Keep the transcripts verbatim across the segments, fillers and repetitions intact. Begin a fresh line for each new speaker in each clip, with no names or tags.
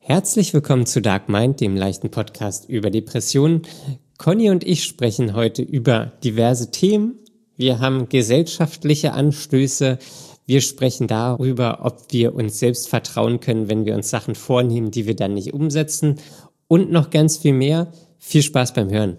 Herzlich willkommen zu Dark Mind, dem leichten Podcast über Depressionen. Conny und ich sprechen heute über diverse Themen. Wir haben gesellschaftliche Anstöße. Wir sprechen darüber, ob wir uns selbst vertrauen können, wenn wir uns Sachen vornehmen, die wir dann nicht umsetzen. Und noch ganz viel mehr. Viel Spaß beim Hören.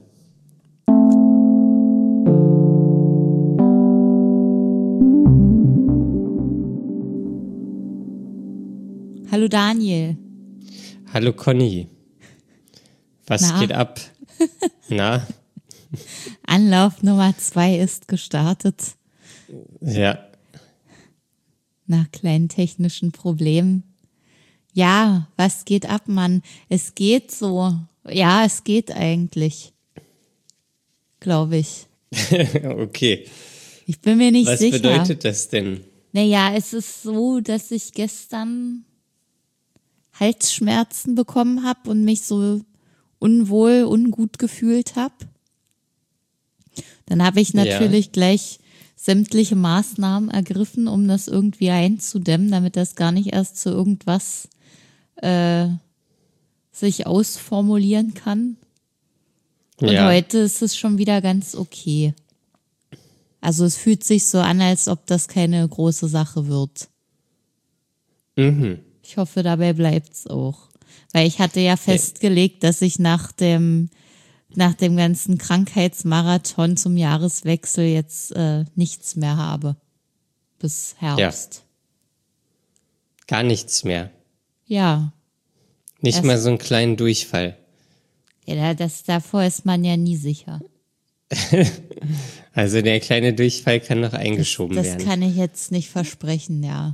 Hallo Daniel.
Hallo Conny. Was
Na?
geht ab? Na?
Anlauf Nummer zwei ist gestartet.
Ja.
Nach kleinen technischen Problemen. Ja, was geht ab, Mann? Es geht so. Ja, es geht eigentlich. Glaube ich.
Okay.
Ich bin mir nicht
Was
sicher.
Was bedeutet das denn?
Naja, es ist so, dass ich gestern Halsschmerzen bekommen habe und mich so unwohl, ungut gefühlt habe. Dann habe ich natürlich ja. gleich sämtliche Maßnahmen ergriffen, um das irgendwie einzudämmen, damit das gar nicht erst zu irgendwas äh, sich ausformulieren kann. Und ja. heute ist es schon wieder ganz okay. Also es fühlt sich so an, als ob das keine große Sache wird.
Mhm.
Ich hoffe, dabei bleibt's auch. Weil ich hatte ja festgelegt, dass ich nach dem nach dem ganzen Krankheitsmarathon zum Jahreswechsel jetzt äh, nichts mehr habe. Bis Herbst.
Ja. Gar nichts mehr.
Ja.
Nicht
das,
mal so einen kleinen Durchfall.
Ja, das, davor ist man ja nie sicher.
Also der kleine Durchfall kann noch eingeschoben
das, das
werden.
Das kann ich jetzt nicht versprechen, ja.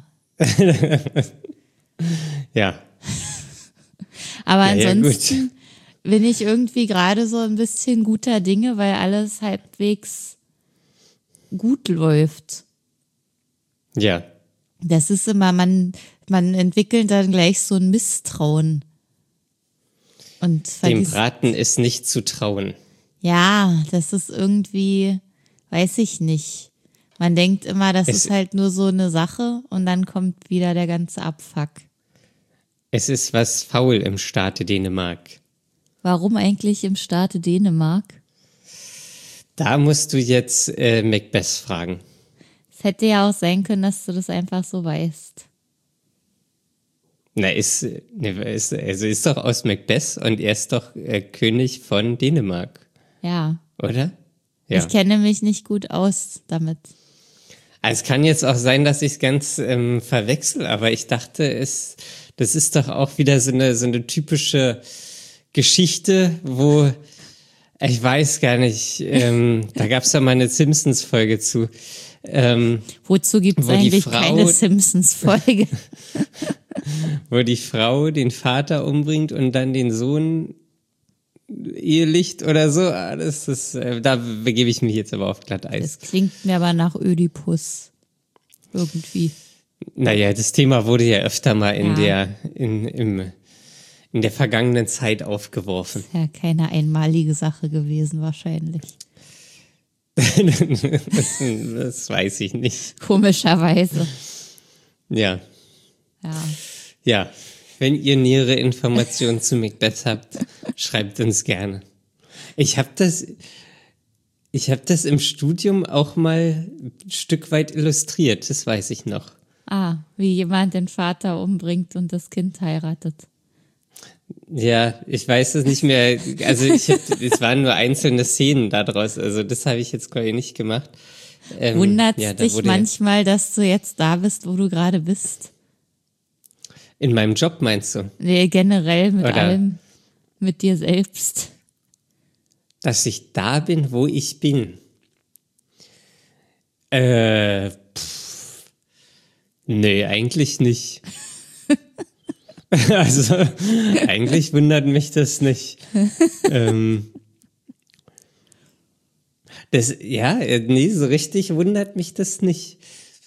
Ja.
Aber
ja,
ansonsten
ja,
bin ich irgendwie gerade so ein bisschen guter Dinge, weil alles halbwegs gut läuft.
Ja.
Das ist immer, man, man entwickelt dann gleich so ein Misstrauen. Und
Dem Braten ist nicht zu trauen.
Ja, das ist irgendwie, weiß ich nicht. Man denkt immer, das es ist halt nur so eine Sache und dann kommt wieder der ganze Abfuck.
Es ist was faul im Staate Dänemark.
Warum eigentlich im Staate Dänemark?
Da musst du jetzt äh, Macbeth fragen.
Es hätte ja auch sein können, dass du das einfach so weißt.
Na, ist, ne, ist, also ist doch aus Macbeth und er ist doch äh, König von Dänemark.
Ja.
Oder? Ja.
Ich kenne mich nicht gut aus damit.
Also es kann jetzt auch sein, dass ich es ganz ähm, verwechsel, aber ich dachte, es, das ist doch auch wieder so eine, so eine typische Geschichte, wo, ich weiß gar nicht, ähm, da gab es doch mal eine Simpsons-Folge zu. Ähm,
Wozu gibt es eigentlich Frau, keine Simpsons-Folge?
Wo die Frau den Vater umbringt und dann den Sohn Ehelicht oder so. Das ist, äh, da begebe ich mich jetzt aber auf Glatteis.
Das klingt mir aber nach Ödipus. Irgendwie.
Naja, das Thema wurde ja öfter mal in
ja.
der, in, im, in der vergangenen Zeit aufgeworfen.
Das ist ja keine einmalige Sache gewesen, wahrscheinlich.
das, das weiß ich nicht.
Komischerweise.
Ja.
Ja.
Ja. Wenn ihr nähere Informationen zu Macbeth habt, schreibt uns gerne. Ich habe das, ich habe das im Studium auch mal ein Stück weit illustriert, das weiß ich noch.
Ah, wie jemand den Vater umbringt und das Kind heiratet.
Ja, ich weiß es nicht mehr, also ich hab, es waren nur einzelne Szenen daraus, also das habe ich jetzt quasi nicht gemacht. Ähm,
Wundert
ja,
dich manchmal, dass du jetzt da bist, wo du gerade bist?
In meinem Job meinst du?
Nee, generell mit
Oder
allem, mit dir selbst.
Dass ich da bin, wo ich bin. Äh, pff, nee, eigentlich nicht. Also, eigentlich wundert mich das nicht. ähm, das, ja, nee, so richtig wundert mich das nicht.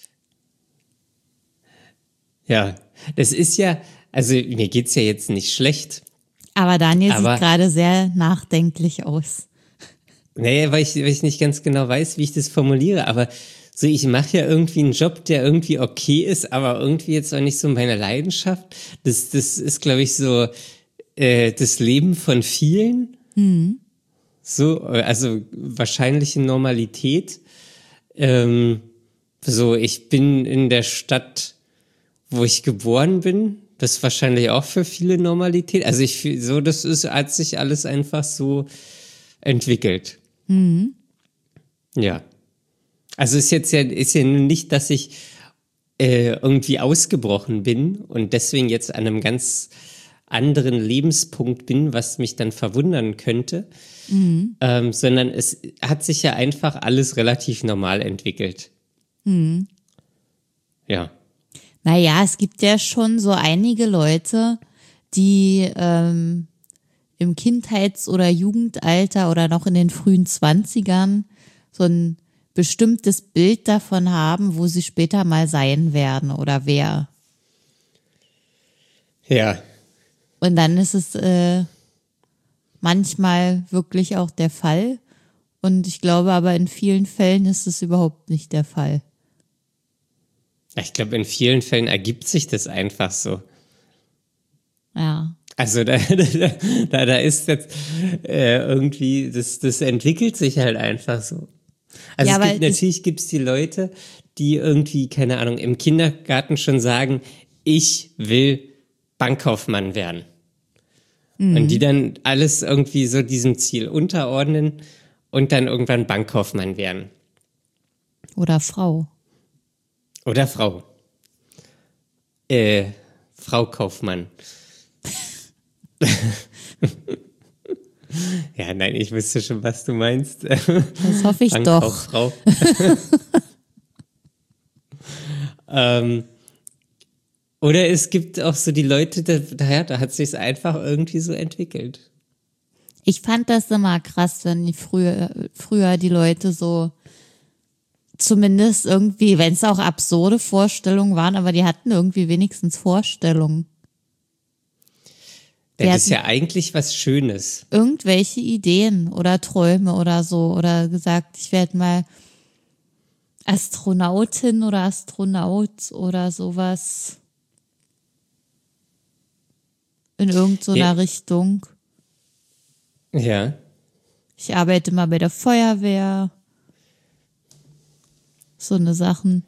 Ja, das ist ja, also mir geht's ja jetzt nicht schlecht.
Aber Daniel
aber,
sieht gerade sehr nachdenklich aus.
Nee, weil ich, weil ich nicht ganz genau weiß, wie ich das formuliere, aber so ich mache ja irgendwie einen Job, der irgendwie okay ist, aber irgendwie jetzt auch nicht so meine Leidenschaft. Das, das ist, glaube ich, so äh, das Leben von vielen.
Mhm.
So, also wahrscheinliche Normalität. Ähm, so, ich bin in der Stadt, wo ich geboren bin. Das ist wahrscheinlich auch für viele Normalität. Also ich fühl- so, das ist, hat sich alles einfach so entwickelt.
Mhm.
Ja. Also ist jetzt ja, ist ja nun nicht, dass ich äh, irgendwie ausgebrochen bin und deswegen jetzt an einem ganz anderen Lebenspunkt bin, was mich dann verwundern könnte,
Mhm.
ähm, sondern es hat sich ja einfach alles relativ normal entwickelt.
Mhm.
Ja.
Naja, es gibt ja schon so einige Leute, die ähm, im Kindheits- oder Jugendalter oder noch in den frühen Zwanzigern so ein bestimmtes Bild davon haben, wo sie später mal sein werden oder wer.
Ja.
Und dann ist es äh, manchmal wirklich auch der Fall. Und ich glaube aber in vielen Fällen ist es überhaupt nicht der Fall.
Ich glaube, in vielen Fällen ergibt sich das einfach so.
Ja.
Also da, da, da, da ist jetzt äh, irgendwie, das, das entwickelt sich halt einfach so. Also
Ja,
es
weil
gibt
das-
natürlich gibt's die Leute, die irgendwie, keine Ahnung, im Kindergarten schon sagen, ich will Bankkaufmann werden. Und die dann alles irgendwie so diesem Ziel unterordnen und dann irgendwann Bankkaufmann werden.
Oder Frau.
Oder Frau. Äh, Frau Kaufmann. Ja, nein, ich wüsste schon, was du meinst.
Das hoffe ich doch.
Bankkauffrau. ähm, oder es gibt auch so die Leute, da, da, da hat sich's einfach irgendwie so entwickelt.
Ich fand das immer krass, wenn die früher, früher die Leute so zumindest irgendwie, wenn es auch absurde Vorstellungen waren, aber die hatten irgendwie wenigstens Vorstellungen.
Das
Wir
ist
hatten
ja eigentlich was Schönes.
irgendwelche Ideen oder Träume oder so oder gesagt, ich werde mal Astronautin oder Astronaut oder sowas in irgendeiner
Ja.
Richtung.
Ja.
Ich arbeite mal bei der Feuerwehr. So eine Sachen.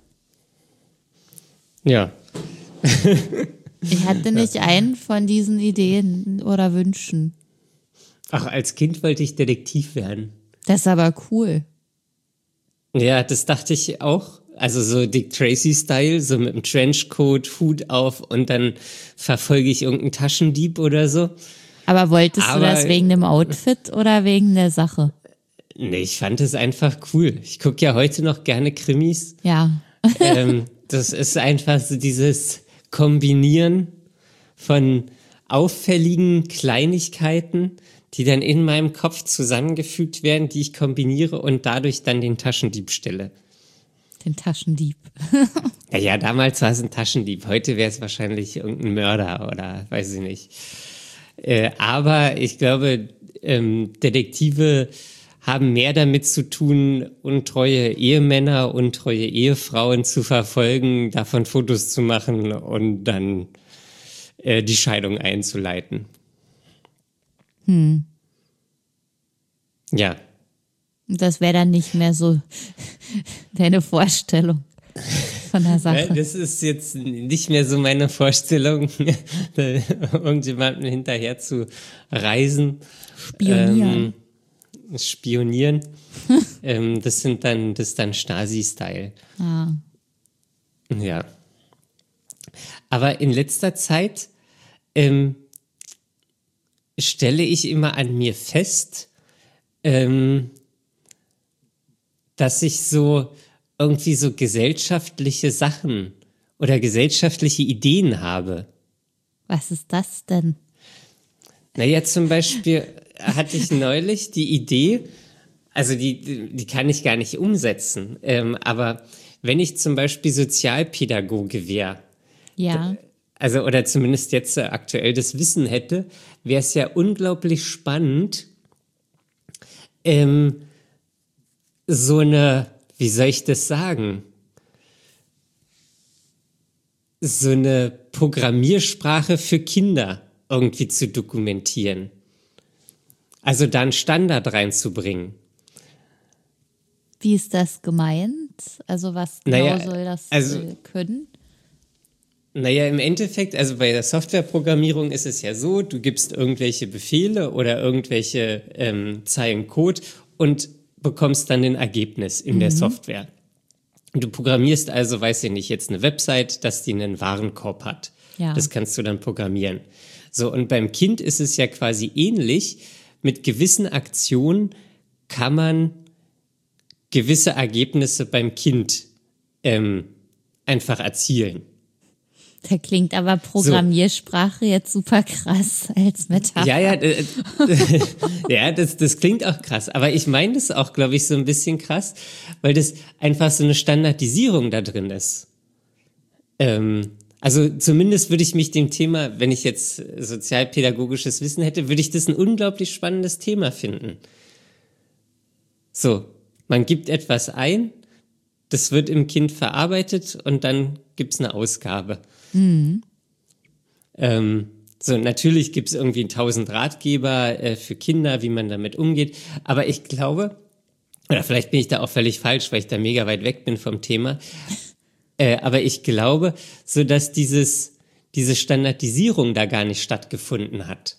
Ja.
Ich hatte nicht einen von diesen Ideen oder Wünschen.
Ach, als Kind wollte ich Detektiv werden.
Das ist aber cool.
Ja, das dachte ich auch. Also so Dick Tracy-Style, so mit einem Trenchcoat, Hut auf und dann verfolge ich irgendeinen Taschendieb oder so.
Aber wolltest
Aber-
du das wegen dem Outfit oder wegen der Sache?
Nee, ich fand es einfach cool. Ich gucke ja heute noch gerne Krimis.
Ja.
ähm, das ist einfach so dieses Kombinieren von auffälligen Kleinigkeiten, die dann in meinem Kopf zusammengefügt werden, die ich kombiniere und dadurch dann den Taschendieb stelle.
Den Taschendieb.
Ja, ja, damals war es ein Taschendieb. Heute wäre es wahrscheinlich irgendein Mörder oder weiß ich nicht. Äh, aber ich glaube, ähm, Detektive haben mehr damit zu tun, untreue Ehemänner, untreue Ehefrauen zu verfolgen, davon Fotos zu machen und dann äh, die Scheidung einzuleiten.
Hm.
Ja.
Das wäre dann nicht mehr so deine Vorstellung von der
Ja,
Sache.
das ist jetzt nicht mehr so meine Vorstellung, irgendjemandem hinterher zu reisen.
Spionieren.
Ähm, spionieren. ähm, das sind dann, das ist dann Stasi-Style.
Ah.
Ja. Aber in letzter Zeit ähm, stelle ich immer an mir fest, ähm, dass ich so irgendwie so gesellschaftliche Sachen oder gesellschaftliche Ideen habe.
Was ist das denn?
Naja, zum Beispiel hatte ich neulich die Idee, also die, die kann ich gar nicht umsetzen, ähm, aber wenn ich zum Beispiel Sozialpädagoge wäre,
Ja.
also oder zumindest jetzt äh, aktuell das Wissen hätte, wäre es ja unglaublich spannend, ähm, so eine, wie soll ich das sagen? So eine Programmiersprache für Kinder irgendwie zu dokumentieren. Also da einen Standard reinzubringen.
Wie ist das gemeint? Also was genau
naja,
soll das
also,
können?
Naja, im Endeffekt, also bei der Softwareprogrammierung ist es ja so, du gibst irgendwelche Befehle oder irgendwelche ähm, Zeilen Code und bekommst dann ein Ergebnis in mhm. der Software. Du programmierst also, weiß ich nicht, jetzt eine Website, dass die einen Warenkorb hat. Ja. Das kannst du dann programmieren. So, und beim Kind ist es ja quasi ähnlich. Mit gewissen Aktionen kann man gewisse Ergebnisse beim Kind ähm, einfach erzielen.
Da klingt aber Programmiersprache so. Jetzt super krass als Metapher.
Ja, ja, äh, ja das, das klingt auch krass. Aber ich meine das auch, glaube ich, so ein bisschen krass, weil das einfach so eine Standardisierung da drin ist. Ähm, also zumindest würde ich mich dem Thema, wenn ich jetzt sozialpädagogisches Wissen hätte, würde ich das ein unglaublich spannendes Thema finden. So, man gibt etwas ein, das wird im Kind verarbeitet und dann gibt's eine Ausgabe. Mhm. Ähm, so, natürlich gibt's irgendwie tausend Ratgeber äh, für Kinder, wie man damit umgeht. Aber ich glaube, oder vielleicht bin ich da auch völlig falsch, weil ich da mega weit weg bin vom Thema. Äh, aber ich glaube, so dass dieses, diese Standardisierung da gar nicht stattgefunden hat.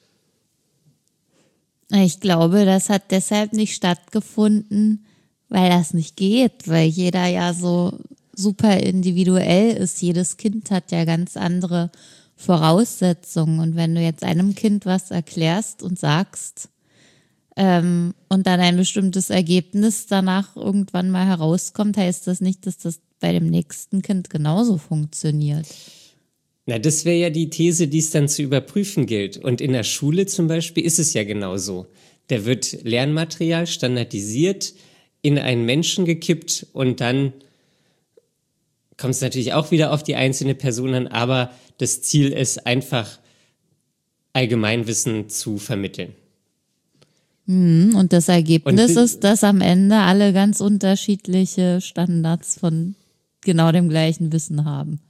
Ich glaube, das hat deshalb nicht stattgefunden, weil das nicht geht, weil jeder ja so super individuell ist. Jedes Kind hat ja ganz andere Voraussetzungen. Und wenn du jetzt einem Kind was erklärst und sagst ähm, und dann ein bestimmtes Ergebnis danach irgendwann mal herauskommt, heißt das nicht, dass das bei dem nächsten Kind genauso funktioniert.
Na, das wäre ja die These, die es dann zu überprüfen gilt. Und in der Schule zum Beispiel ist es ja genauso. Da wird Lernmaterial standardisiert, in einen Menschen gekippt und dann kommt es natürlich auch wieder auf die einzelne Person an, aber das Ziel ist einfach, Allgemeinwissen zu vermitteln.
Und das Ergebnis und ist, dass am Ende alle ganz unterschiedliche Standards von genau dem gleichen Wissen haben.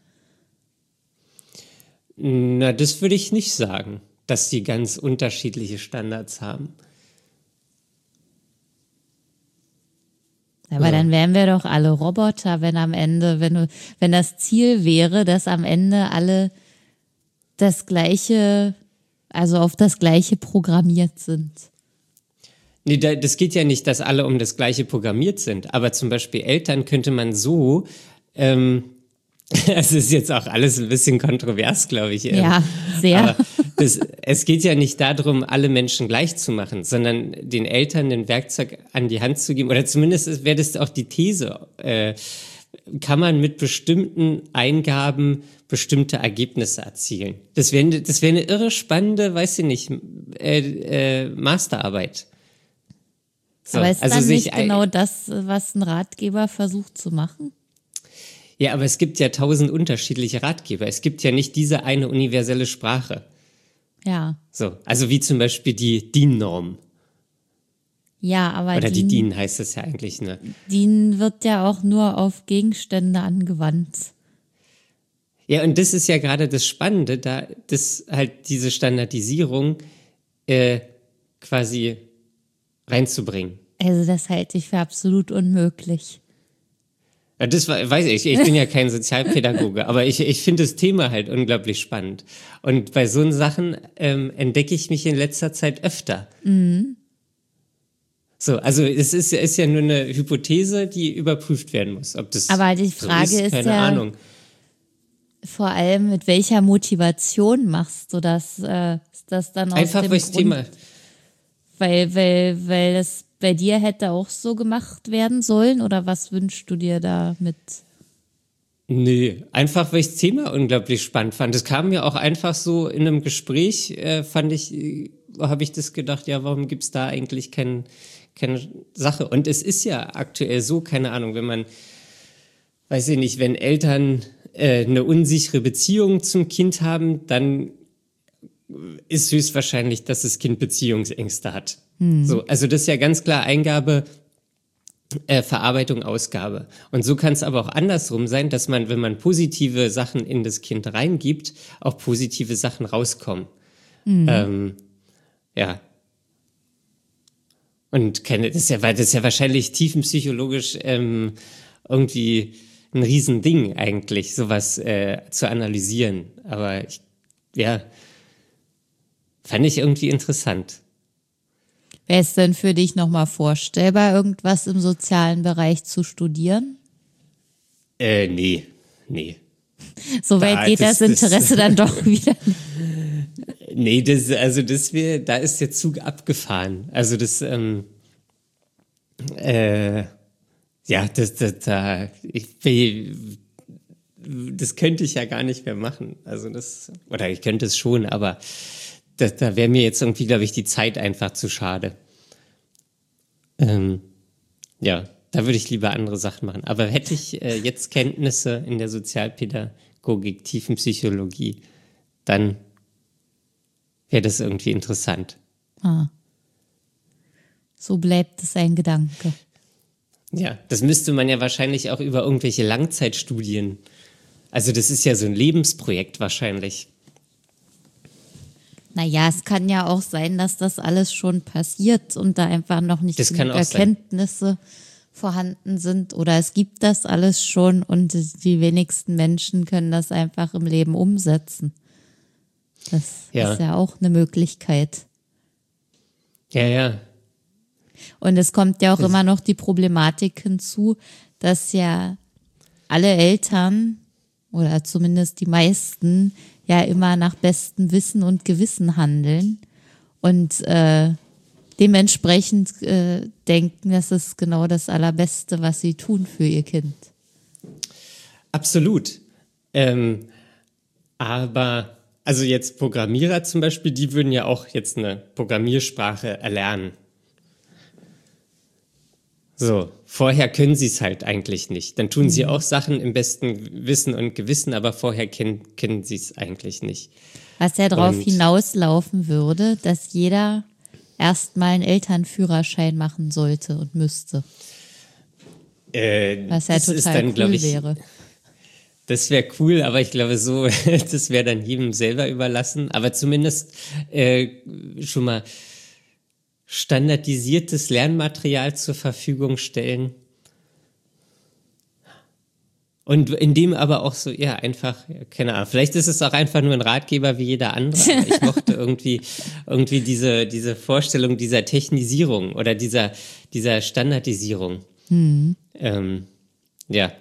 Na, das würde ich nicht sagen, dass die ganz unterschiedliche Standards haben.
Aber ja. Dann wären wir doch alle Roboter, wenn am Ende, wenn du, wenn das Ziel wäre, dass am Ende alle das Gleiche, also auf das Gleiche programmiert sind.
Nee, das geht ja nicht, dass alle um das Gleiche programmiert sind. Aber zum Beispiel Eltern könnte man so, ähm, es ist jetzt auch alles ein bisschen kontrovers, glaube ich.
Ja, sehr.
Aber das, es geht ja nicht darum, alle Menschen gleich zu machen, sondern den Eltern ein Werkzeug an die Hand zu geben. Oder zumindest wäre das auch die These. Äh, kann man mit bestimmten Eingaben bestimmte Ergebnisse erzielen? Das wäre das wäre eine irre spannende, weiß ich nicht, äh, äh, Masterarbeit.
So, aber ist also dann nicht genau das, was ein Ratgeber versucht zu machen?
Ja, aber es gibt ja tausend unterschiedliche Ratgeber. Es gibt ja nicht diese eine universelle Sprache.
Ja.
So, also wie zum Beispiel die D I N-Norm.
Ja, aber
Oder die D I N heißt es ja eigentlich, ne?
D I N wird ja auch nur auf Gegenstände angewandt.
Ja, und das ist ja gerade das Spannende, da das halt diese Standardisierung äh, quasi reinzubringen.
Also das halte ich für absolut unmöglich.
Ja, das weiß ich, ich bin ja kein Sozialpädagoge, aber ich, ich finde das Thema halt unglaublich spannend. Und bei so Sachen ähm, entdecke ich mich in letzter Zeit öfter. Mhm. So, also es ist, ist ja nur eine Hypothese, die überprüft werden muss. Ob das
aber die Frage
so ist,
ist
keine
ja
Ahnung.
Vor allem, mit welcher Motivation machst du das? Äh, ist das dann aus
Einfach
dem
weil das Thema.
Weil, weil, weil das bei dir hätte auch so gemacht werden sollen? Oder was wünschst du dir damit?
Nee, einfach weil ich das Thema unglaublich spannend fand. Es kam mir auch einfach so in einem Gespräch, äh, fand ich, äh, habe ich das gedacht, ja, warum gibt's da eigentlich kein, keine Sache? Und es ist ja aktuell so, keine Ahnung, wenn man, weiß ich nicht, wenn Eltern äh, eine unsichere Beziehung zum Kind haben, dann ist höchstwahrscheinlich, dass das Kind Beziehungsängste hat. Hm. So, also das ist ja ganz klar Eingabe äh, Verarbeitung, Ausgabe. Und so kann es aber auch andersrum sein, dass man, wenn man positive Sachen in das Kind reingibt, auch positive Sachen rauskommen. Mhm. Ähm, ja. Und keine, das ist ja, das ist ja wahrscheinlich tiefenpsychologisch ähm, irgendwie ein Riesending eigentlich, sowas äh, zu analysieren. Aber ich, ja, fand ich irgendwie interessant.
Wäre es denn für dich nochmal vorstellbar, irgendwas im sozialen Bereich zu studieren?
Äh, nee, nee.
Soweit da, geht das, das Interesse das, dann doch wieder.
Nee, das, also das wäre, da ist der Zug abgefahren. Also das, ähm, äh, ja, das, das, da, ich will, das könnte ich ja gar nicht mehr machen. Also das, oder ich könnte es schon, aber das, da wäre mir jetzt irgendwie, glaube ich, die Zeit einfach zu schade. Ähm, ja, da würde ich lieber andere Sachen machen. Aber hätte ich äh, jetzt Kenntnisse in der Sozialpädagogik, Tiefenpsychologie, dann wäre das irgendwie interessant.
Ah. So bleibt es ein Gedanke.
Ja, das müsste man ja wahrscheinlich auch über irgendwelche Langzeitstudien. Also das ist ja so ein Lebensprojekt wahrscheinlich.
Naja, es kann ja auch sein, dass das alles schon passiert und da einfach noch nicht genug Erkenntnisse sein. vorhanden sind. Oder es gibt das alles schon und die wenigsten Menschen können das einfach im Leben umsetzen. Das ja. ist ja auch eine Möglichkeit.
Ja, ja.
Und es kommt ja auch das immer noch die Problematik hinzu, dass ja alle Eltern oder zumindest die meisten ja immer nach bestem Wissen und Gewissen handeln und äh, dementsprechend äh, denken, das ist genau das Allerbeste, was sie tun für ihr Kind.
Absolut. Ähm, aber also jetzt Programmierer zum Beispiel, die würden ja auch jetzt eine Programmiersprache erlernen. So, vorher können sie es halt eigentlich nicht. Dann tun mhm. sie auch Sachen im besten Wissen und Gewissen, aber vorher kennen, kennen sie es eigentlich nicht.
Was ja darauf hinauslaufen würde, dass jeder erstmal einen Elternführerschein machen sollte und müsste.
Äh,
Was ja
das
total
ist dann,
cool
ich,
wäre.
Das wäre cool, aber ich glaube so, das wäre dann jedem selber überlassen. Aber zumindest äh, schon mal standardisiertes Lernmaterial zur Verfügung stellen. Und in dem aber auch so, ja, einfach, keine Ahnung, vielleicht ist es auch einfach nur ein Ratgeber wie jeder andere, aber ich mochte irgendwie, irgendwie diese, diese Vorstellung dieser Technisierung oder dieser, dieser Standardisierung. Mhm. Ähm, ja.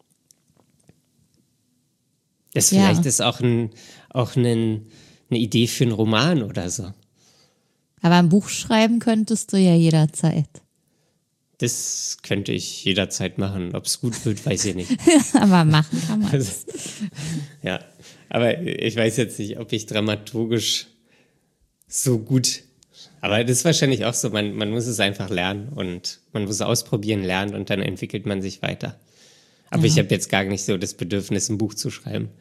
Das
ja.
vielleicht ist auch, ein, auch ein, eine Idee für einen Roman oder so.
Aber ein Buch schreiben könntest du ja jederzeit.
Das könnte ich jederzeit machen. Ob es gut wird, weiß ich nicht.
Aber machen kann man es.
Also, ja, aber ich weiß jetzt nicht, ob ich dramaturgisch so gut... Aber das ist wahrscheinlich auch so, man, man muss es einfach lernen und man muss es ausprobieren, lernen und dann entwickelt man sich weiter. Aber ja. ich habe jetzt gar nicht so das Bedürfnis, ein Buch zu schreiben.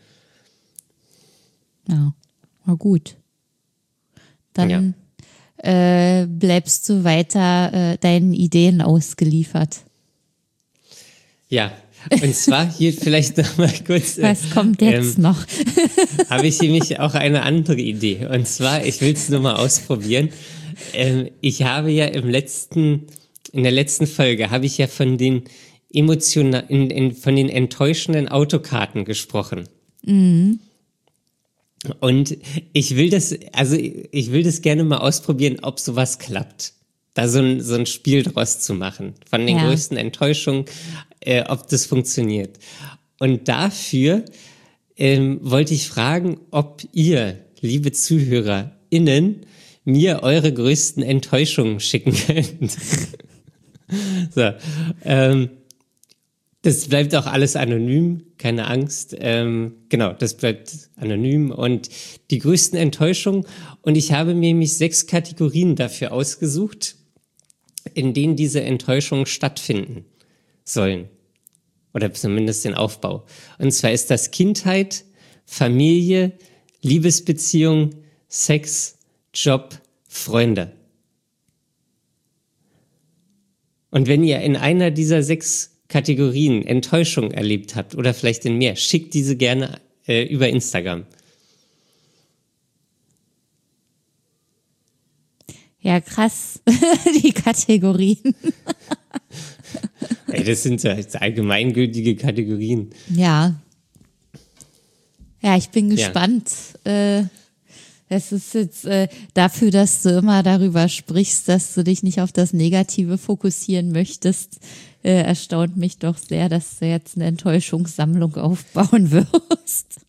Ja, war gut. Dann... Ja. Äh, bleibst du weiter äh, deinen Ideen ausgeliefert.
Ja, und zwar hier vielleicht noch mal kurz.
Äh, Was kommt jetzt ähm, noch?
Habe ich nämlich auch eine andere Idee. Und zwar, ich will es nur mal ausprobieren. Ähm, ich habe ja im letzten, in der letzten Folge habe ich ja von den emotional, in, in, von den enttäuschenden Autokarten gesprochen. Mhm. Und ich will das, also ich will das gerne mal ausprobieren, ob sowas klappt. Da so ein, so ein Spiel draus zu machen. Von den ja. größten Enttäuschungen, äh, ob das funktioniert. Und dafür ähm, wollte ich fragen, ob ihr, liebe ZuhörerInnen, mir eure größten Enttäuschungen schicken könnt. so, ähm, das bleibt auch alles anonym, keine Angst. Ähm, genau, das bleibt anonym und die größten Enttäuschungen. Und ich habe mir nämlich sechs Kategorien dafür ausgesucht, in denen diese Enttäuschungen stattfinden sollen. Oder zumindest den Aufbau. Und zwar ist das Kindheit, Familie, Liebesbeziehung, Sex, Job, Freunde. Und wenn ihr in einer dieser sechs Kategorien Enttäuschung erlebt habt oder vielleicht in mehr, schickt diese gerne äh, über Instagram.
Ja, krass. Die Kategorien.
Ey, das sind ja allgemeingültige Kategorien.
Ja. Ja, ich bin gespannt. Ja. Äh, es ist jetzt äh, dafür, dass du immer darüber sprichst, dass du dich nicht auf das Negative fokussieren möchtest, äh, erstaunt mich doch sehr, dass du jetzt eine Enttäuschungssammlung aufbauen wirst.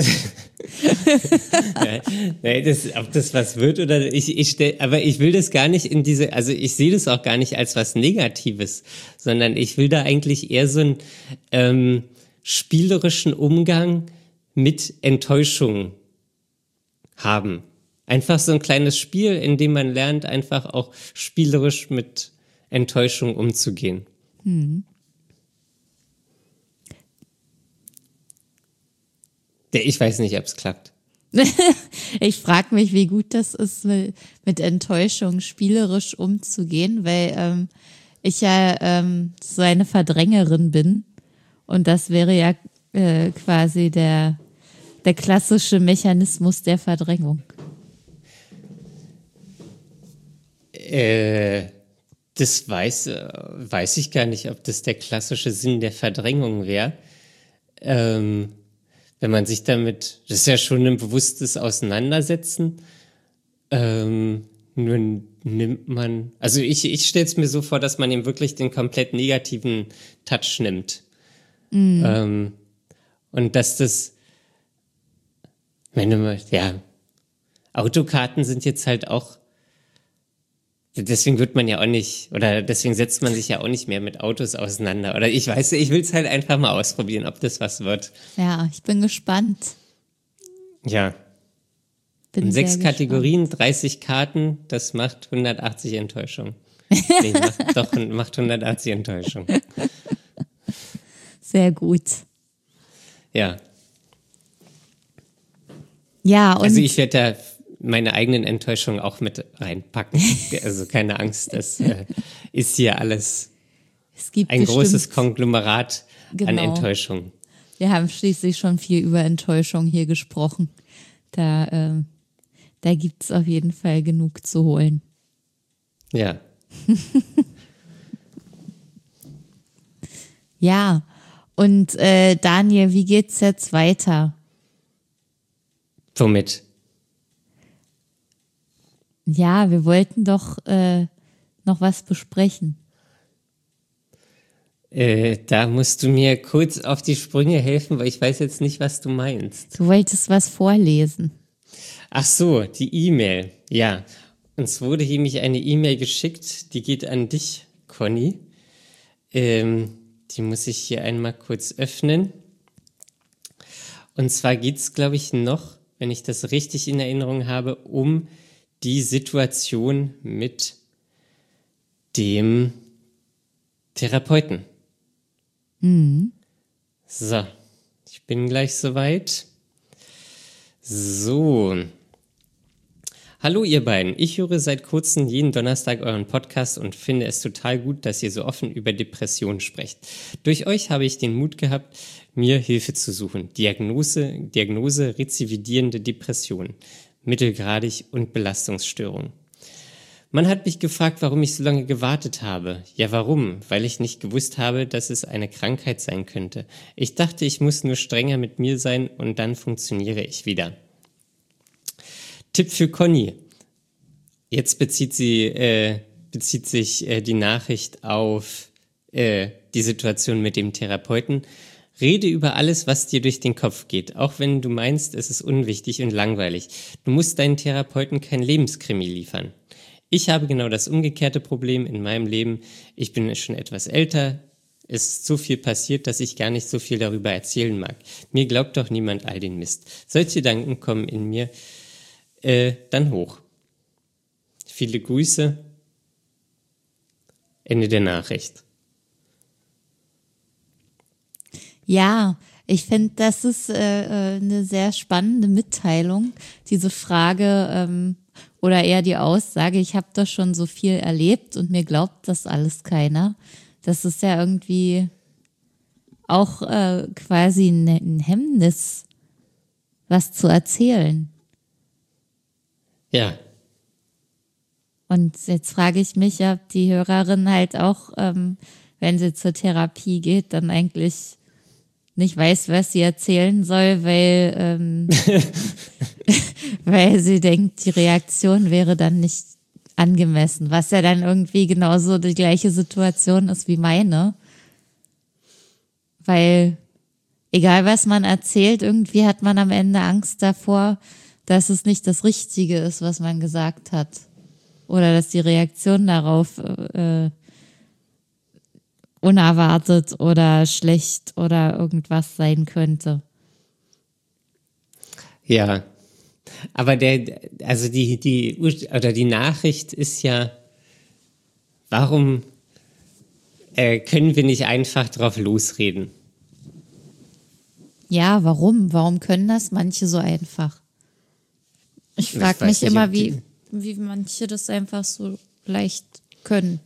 ja, das, ob das was wird oder ich, ich stell, aber ich will das gar nicht in diese, also ich sehe das auch gar nicht als was Negatives, sondern ich will da eigentlich eher so einen ähm, spielerischen Umgang mit Enttäuschung haben. Einfach so ein kleines Spiel, in dem man lernt, einfach auch spielerisch mit Enttäuschung umzugehen. Hm. Ich weiß nicht, ob es klappt.
Ich frage mich, wie gut das ist, mit Enttäuschung spielerisch umzugehen, weil ähm, ich ja ähm, so eine Verdrängerin bin. Und das wäre ja äh, quasi der, der klassische Mechanismus der Verdrängung.
Äh, das weiß, weiß ich gar nicht, ob das der klassische Sinn der Verdrängung wäre. Ähm, wenn man sich damit, das ist ja schon ein bewusstes Auseinandersetzen, ähm, nur nimmt man, also ich, ich stelle es mir so vor, dass man eben wirklich den komplett negativen Touch nimmt. Mhm. Ähm, und dass das, wenn du mal, ja, Autokarten sind jetzt halt auch, deswegen wird man ja auch nicht, oder deswegen setzt man sich ja auch nicht mehr mit Autos auseinander. Oder ich weiß, ich will es halt einfach mal ausprobieren, ob das was wird.
Ja, ich bin gespannt.
Ja. Bin sechs gespannt. Kategorien, dreißig Karten, das macht hundertachtzig Enttäuschung. Nee, macht, doch, macht hundertachtzig Enttäuschung.
Sehr gut.
Ja.
Ja, und
also ich werde da meine eigenen Enttäuschungen auch mit reinpacken. Also keine Angst, das äh, ist hier alles
es gibt
ein
bestimmt,
großes Konglomerat genau. an Enttäuschungen.
Wir haben schließlich schon viel über Enttäuschung hier gesprochen. Da, äh, da gibt es auf jeden Fall genug zu holen.
Ja.
Ja, und äh, Daniel, wie geht's jetzt weiter?
Womit?
Ja, wir wollten doch äh, noch was besprechen.
Äh, da musst du mir kurz auf die Sprünge helfen, weil ich weiß jetzt nicht, was du meinst.
Du wolltest was vorlesen.
Ach so, die E-Mail. Ja, uns wurde hier nämlich eine E-Mail geschickt, die geht an dich, Conny. Ähm, die muss ich hier einmal kurz öffnen. Und zwar geht es, glaube ich, noch, wenn ich das richtig in Erinnerung habe, um die Situation mit dem Therapeuten.
Mhm.
So, ich bin gleich soweit. So. Hallo ihr beiden, ich höre seit kurzem jeden Donnerstag euren Podcast und finde es total gut, dass ihr so offen über Depressionen sprecht. Durch euch habe ich den Mut gehabt, mir Hilfe zu suchen. Diagnose, Diagnose rezividierende Depression, mittelgradig und Belastungsstörung. Man hat mich gefragt, warum ich so lange gewartet habe. Ja, warum? Weil ich nicht gewusst habe, dass es eine Krankheit sein könnte. Ich dachte, ich muss nur strenger mit mir sein und dann funktioniere ich wieder. Tipp für Conny. Jetzt bezieht sie, äh, bezieht sich äh, die Nachricht auf äh, die Situation mit dem Therapeuten. Rede über alles, was dir durch den Kopf geht, auch wenn du meinst, es ist unwichtig und langweilig. Du musst deinen Therapeuten kein Lebenskrimi liefern. Ich habe genau das umgekehrte Problem in meinem Leben. Ich bin schon etwas älter. Es ist so viel passiert, dass ich gar nicht so viel darüber erzählen mag. Mir glaubt doch niemand all den Mist. Solche Gedanken kommen in mir äh, dann hoch. Viele Grüße. Ende der Nachricht.
Ja, Ich finde, das ist äh, äh, eine sehr spannende Mitteilung, diese Frage ähm, oder eher die Aussage, ich habe doch schon so viel erlebt und mir glaubt das alles keiner. Das ist ja irgendwie auch äh, quasi ein, ein Hemmnis, was zu erzählen.
Ja.
Und jetzt frage ich mich, ob die Hörerin halt auch, ähm, wenn sie zur Therapie geht, dann eigentlich nicht weiß, was sie erzählen soll, weil, ähm, weil sie denkt, die Reaktion wäre dann nicht angemessen, was ja dann irgendwie genauso die gleiche Situation ist wie meine. Weil egal was man erzählt, irgendwie hat man am Ende Angst davor, dass es nicht das Richtige ist, was man gesagt hat. Oder dass die Reaktion darauf äh, unerwartet oder schlecht oder irgendwas sein könnte.
Ja, aber der, also die, die, oder die Nachricht ist ja, warum äh, können wir nicht einfach drauf losreden?
Ja, warum? Warum können das manche so einfach? Ich
Ich
frage
weiß
mich
nicht,
immer,
ob die-
wie, wie manche das einfach so leicht können.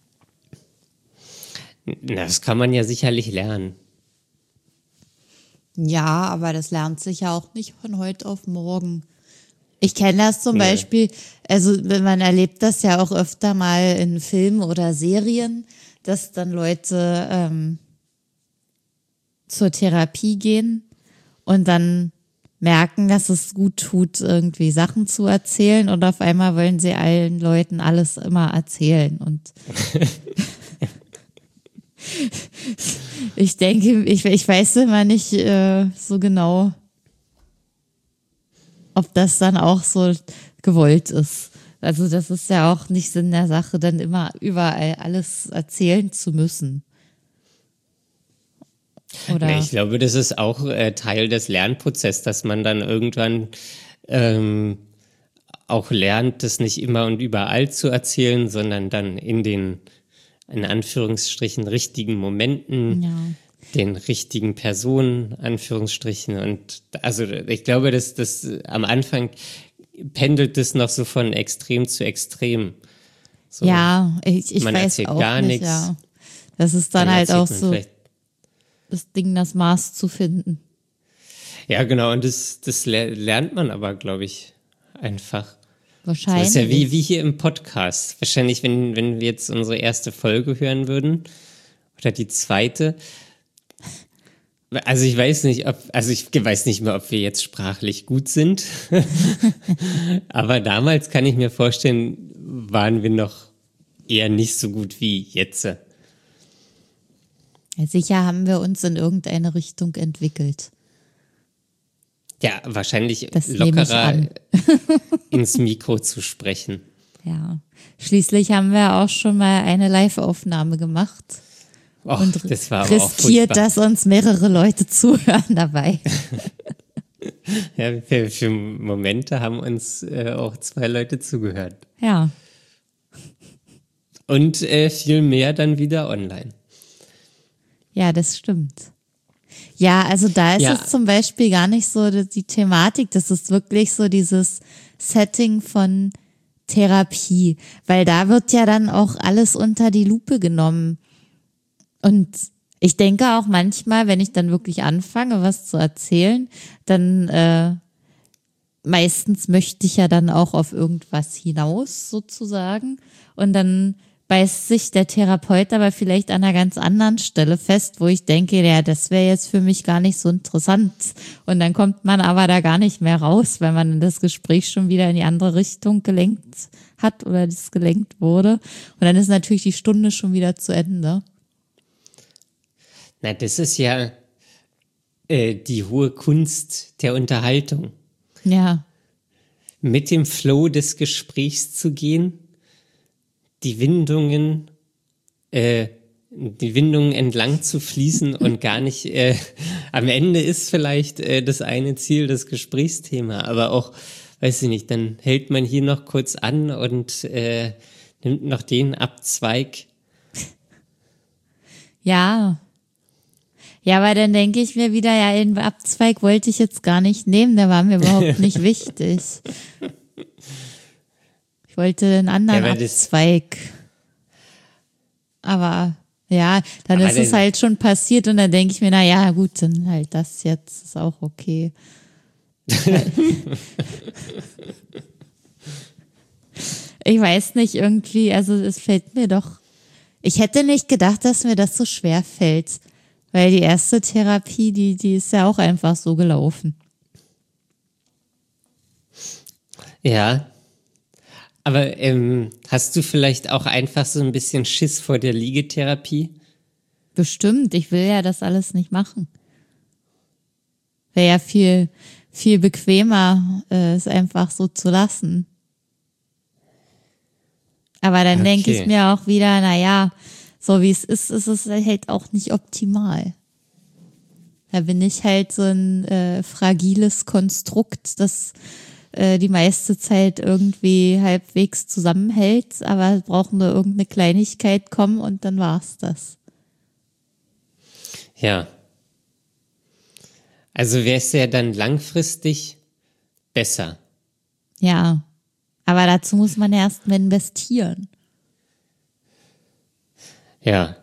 Na, das kann man ja sicherlich lernen.
Ja, aber das lernt sich ja auch nicht von heute auf morgen. Ich kenne das zum
Nee.
Beispiel, also man erlebt das ja auch öfter mal in Filmen oder Serien, dass dann Leute ähm, zur Therapie gehen und dann merken, dass es gut tut, irgendwie Sachen zu erzählen und auf einmal wollen sie allen Leuten alles immer erzählen und ich denke, ich, ich weiß immer nicht äh, so genau, ob das dann auch so gewollt ist. Also das ist ja auch nicht Sinn der Sache, dann immer überall alles erzählen zu müssen. Oder
Nee, ich glaube, das ist auch äh, Teil des Lernprozesses, dass man dann irgendwann ähm, auch lernt, das nicht immer und überall zu erzählen, sondern dann in den, in Anführungsstrichen, richtigen Momenten,
ja.
den richtigen Personen, Anführungsstrichen. Und also ich glaube, dass das am Anfang pendelt das noch so von Extrem zu Extrem. So,
Ja, ich, ich
man
weiß
erzählt
auch
gar
nicht,
nichts.
ja. Das ist dann,
dann
halt
erzählt
auch
man
so
vielleicht-
das Ding, das Maß zu finden.
Ja, genau. Und das, das ler- lernt man aber, glaube ich, einfach. Das
Wahrscheinlich.
ist ja wie, wie hier im Podcast. Wahrscheinlich, wenn, wenn wir jetzt unsere erste Folge hören würden oder die zweite. Also ich weiß nicht, ob, also ich weiß nicht mehr, ob wir jetzt sprachlich gut sind. Aber damals kann ich mir vorstellen, waren wir noch eher nicht so gut wie jetzt.
Ja, sicher haben wir uns in irgendeine Richtung entwickelt.
Ja, wahrscheinlich
Das nehme ich
lockerer
an.
ins Mikro zu sprechen.
Ja. Schließlich haben wir auch schon mal eine Live-Aufnahme gemacht.
Och,
Und
das war aber auch
riskiert,
furchtbar.
dass uns mehrere Leute zuhören dabei.
Ja, für, für Momente haben uns äh, auch zwei Leute zugehört.
Ja.
Und äh, viel mehr dann wieder online.
Ja, das stimmt. Ja, also da ist
Ja.
es zum Beispiel gar nicht so die die Thematik, das ist wirklich so dieses Setting von Therapie, weil da wird ja dann auch alles unter die Lupe genommen. Und ich denke auch manchmal, wenn ich dann wirklich anfange, was zu erzählen, dann äh, meistens möchte ich ja dann auch auf irgendwas hinaus sozusagen. Und dann beißt sich der Therapeut aber vielleicht an einer ganz anderen Stelle fest, wo ich denke, ja, das wäre jetzt für mich gar nicht so interessant. Und dann kommt man aber da gar nicht mehr raus, weil man das Gespräch schon wieder in die andere Richtung gelenkt hat oder das gelenkt wurde. Und dann ist natürlich die Stunde schon wieder zu Ende.
Na, das ist ja äh, die hohe Kunst der Unterhaltung.
Ja,
Mit dem Flow des Gesprächs zu gehen, die Windungen, äh, die Windungen entlang zu fließen und gar nicht, äh, am Ende ist vielleicht äh, das eine Ziel das Gesprächsthema, aber auch, weiß ich nicht, dann hält man hier noch kurz an und äh, nimmt noch den Abzweig.
ja. Ja, aber dann denke ich mir wieder, ja, den Abzweig wollte ich jetzt gar nicht nehmen, der war mir überhaupt nicht wichtig. Ich wollte einen anderen
Ja,
Abzweig. Aber ja, dann
aber
ist es halt schon passiert und dann denke ich mir, na ja, gut, dann halt das jetzt ist auch okay. Ich weiß nicht, irgendwie, also es fällt mir doch, ich hätte nicht gedacht, dass mir das so schwer fällt, weil die erste Therapie, die, die ist ja auch einfach so gelaufen.
Ja, aber ähm, hast du vielleicht auch einfach so ein bisschen Schiss vor der Liegetherapie?
Bestimmt, ich will ja das alles nicht machen. Wäre ja viel, viel bequemer, äh, es einfach so zu lassen. Aber dann
Okay.
denke ich mir auch wieder, na ja, so wie es ist, ist es halt auch nicht optimal. Da bin ich halt so ein äh, fragiles Konstrukt, das äh, die meiste Zeit irgendwie halbwegs zusammenhält, aber es braucht nur irgendeine Kleinigkeit kommen und dann war's das.
Ja. Also wäre es ja dann langfristig besser.
Ja, aber dazu muss man erst mal investieren.
Ja.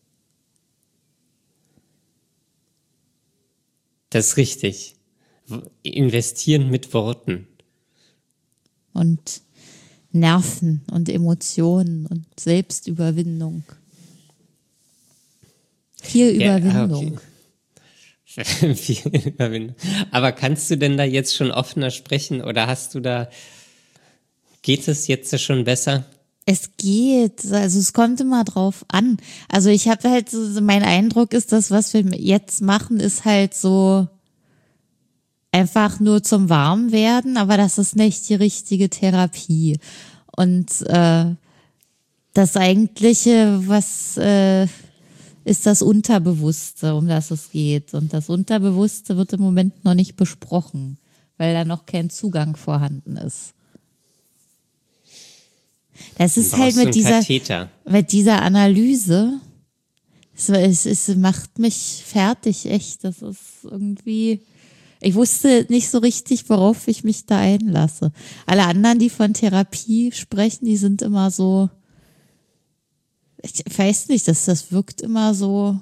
Das ist richtig. W- Investieren mit Worten.
Und Nerven und Emotionen und Selbstüberwindung. Viel
Ja, ah,
Überwindung.
okay. Viel Überwindung. Aber kannst du denn da jetzt schon offener sprechen oder hast du da, geht es jetzt schon besser?
Es geht, also es kommt immer drauf an. Also ich habe halt, so, mein Eindruck ist, das, was wir jetzt machen, ist halt so einfach nur zum Warmwerden, aber das ist nicht die richtige Therapie. Und äh, das Eigentliche, was äh, ist das Unterbewusste, um das es geht. Und das Unterbewusste wird im Moment noch nicht besprochen, weil da noch kein Zugang vorhanden ist. Das ist
Brauchst
halt
du
mit
einen
dieser,
Katheter?
mit dieser Analyse, es, es, es macht mich fertig, echt. Das ist irgendwie, ich wusste nicht so richtig, worauf ich mich da einlasse. Alle anderen, die von Therapie sprechen, die sind immer so, ich weiß nicht, das, das wirkt immer so,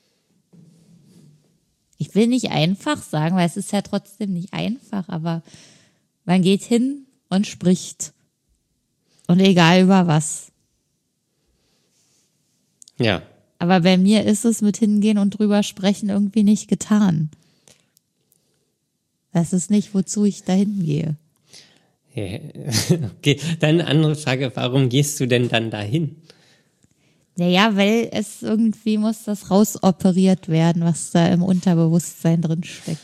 ich will nicht einfach sagen, weil es ist ja trotzdem nicht einfach, aber man geht hin und spricht. Und egal über was.
Ja.
Aber bei mir ist es mit hingehen und drüber sprechen irgendwie nicht getan. Das ist nicht, wozu ich dahin gehe.
Okay, dann eine andere Frage, warum gehst du denn dann dahin?
Naja, weil es irgendwie muss das rausoperiert werden, was da im Unterbewusstsein drin steckt.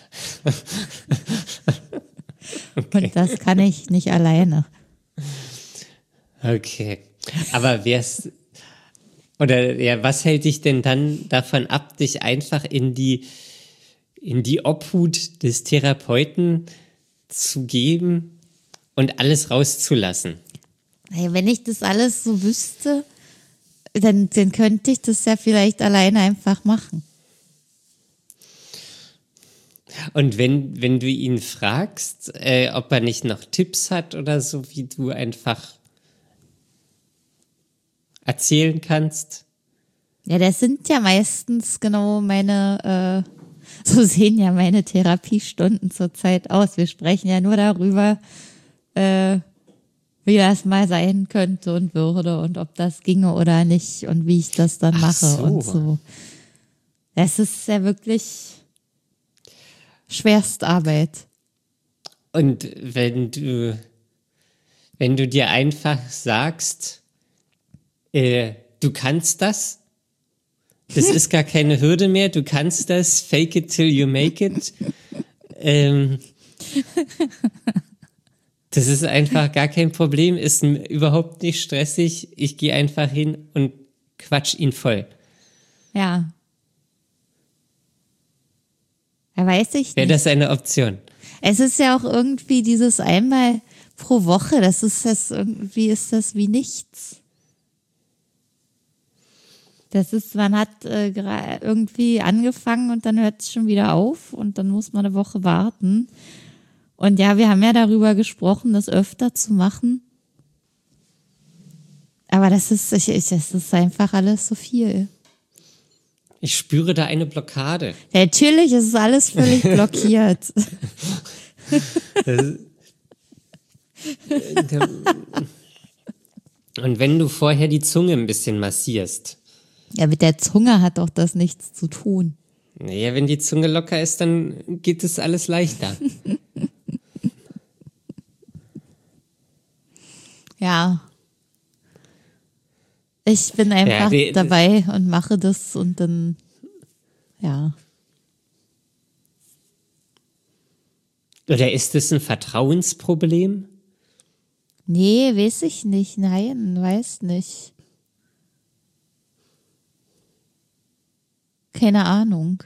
Okay.
Und das kann ich nicht alleine.
Okay, aber wär's, oder ja, was hält dich denn dann davon ab, dich einfach in die, in die Obhut des Therapeuten zu geben und alles rauszulassen?
Hey, wenn ich das alles so wüsste, dann, dann könnte ich das ja vielleicht alleine einfach machen.
Und wenn, wenn du ihn fragst, äh, ob er nicht noch Tipps hat oder so, wie du einfach erzählen kannst?
Ja, das sind ja meistens genau meine, äh, so sehen ja meine Therapiestunden zurzeit aus. Wir sprechen ja nur darüber, äh, wie das mal sein könnte und würde und ob das ginge oder nicht und wie ich das dann
Ach
mache
so.
und so. Das ist ja wirklich Schwerstarbeit.
Und wenn du, wenn du dir einfach sagst, äh, du kannst das, das ist gar keine Hürde mehr, du kannst das, fake it till you make it. Ähm, das ist einfach gar kein Problem, ist n- überhaupt nicht stressig. Ich gehe einfach hin und quatsch ihn voll.
Ja. Ja, weiß ich
Wäre
nicht.
das eine Option?
Es ist ja auch irgendwie dieses einmal pro Woche, das ist das irgendwie, ist das wie nichts. Das ist, man hat äh, gra- irgendwie angefangen und dann hört es schon wieder auf und dann muss man eine Woche warten. Und ja, wir haben ja darüber gesprochen, das öfter zu machen. Aber das ist, ich, ich, das ist einfach alles so viel.
Ich spüre da eine Blockade.
Ja, natürlich ist es alles völlig blockiert.
Und wenn du vorher die Zunge ein bisschen massierst.
Ja, mit der Zunge hat doch das nichts zu tun.
Naja, wenn die Zunge locker ist, dann geht es alles leichter.
Ja. Ich bin einfach
Ja, die-
dabei und mache das und dann, ja.
Oder ist es ein Vertrauensproblem?
Nee, weiß ich nicht. Nein, weiß nicht. Keine Ahnung.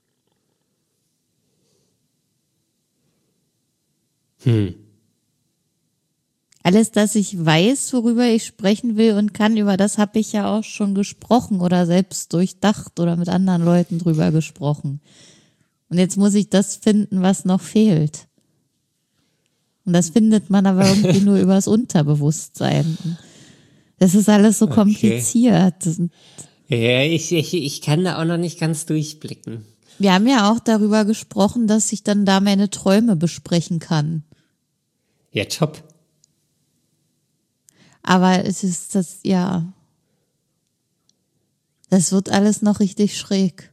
Hm.
Alles, dass ich weiß, worüber ich sprechen will und kann, über das habe ich ja auch schon gesprochen oder selbst durchdacht oder mit anderen Leuten drüber gesprochen. Und jetzt muss ich das finden, was noch fehlt. Und das findet man aber irgendwie nur übers Unterbewusstsein. Das ist alles so kompliziert. Okay.
Ja, ich, ich, ich kann da auch noch nicht ganz durchblicken.
Wir haben ja auch darüber gesprochen, dass ich dann da meine Träume besprechen kann.
Ja, top.
Aber es ist das, ja, das wird alles noch richtig schräg.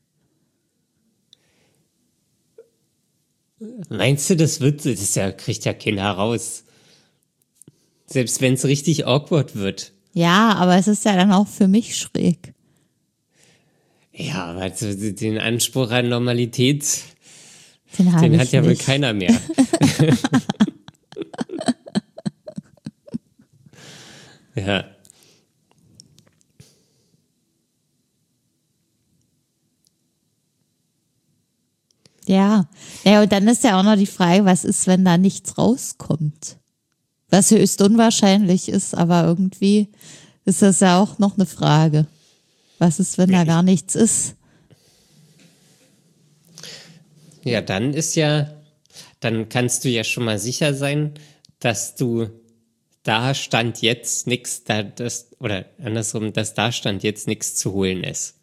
Meinst du, das wird, das ja, kriegt ja keiner raus. Selbst wenn es richtig awkward wird.
Ja, aber es ist ja dann auch für mich schräg.
Ja, aber den Anspruch an Normalität,
den,
den hat
ich
ja
nicht.
wohl keiner mehr. Ja.
Ja. Ja, und dann ist ja auch noch die Frage, was ist, wenn da nichts rauskommt? Was höchst unwahrscheinlich ist, aber irgendwie ist das ja auch noch eine Frage. Was ist, wenn da gar nichts ist?
Ja, dann ist ja, dann kannst du ja schon mal sicher sein, dass du da Stand jetzt nichts, da das, oder andersrum, dass da Stand jetzt nichts zu holen ist.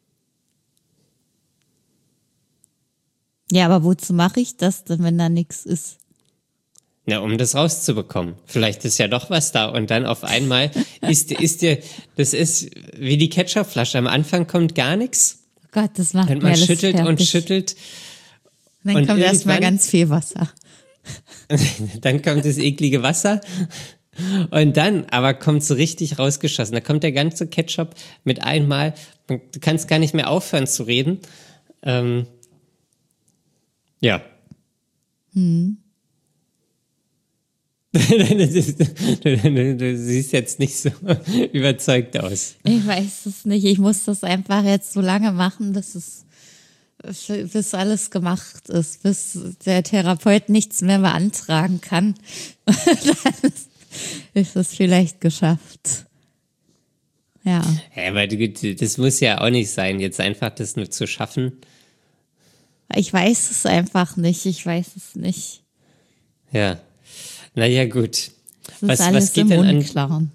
Ja, aber wozu mache ich das denn, wenn da nichts ist?
Na, um das rauszubekommen. Vielleicht ist ja doch was da und dann auf einmal ist, ist dir, das ist wie die Ketchupflasche. Am Anfang kommt gar nichts.
Oh Gott, das macht
Und
mir
man
alles
schüttelt
fertig.
und schüttelt.
Dann
und
kommt erstmal
irgendwann-
ganz viel Wasser.
Dann kommt das eklige Wasser. Und dann aber kommt so richtig rausgeschossen. Da kommt der ganze Ketchup mit einmal. Du kannst gar nicht mehr aufhören zu reden. Ähm, ja.
Hm.
du, du, du siehst jetzt nicht so überzeugt aus.
Ich weiß es nicht. Ich muss das einfach jetzt so lange machen, bis es, bis alles gemacht ist, bis der Therapeut nichts mehr beantragen kann. Dann ist es vielleicht geschafft. Ja.
Ja, aber das muss ja auch nicht sein, jetzt einfach das nur zu schaffen.
Ich weiß es einfach nicht. Ich weiß es nicht.
Ja. Naja, gut.
Es ist
Was,
alles
was geht
im
denn an?
Unklaren.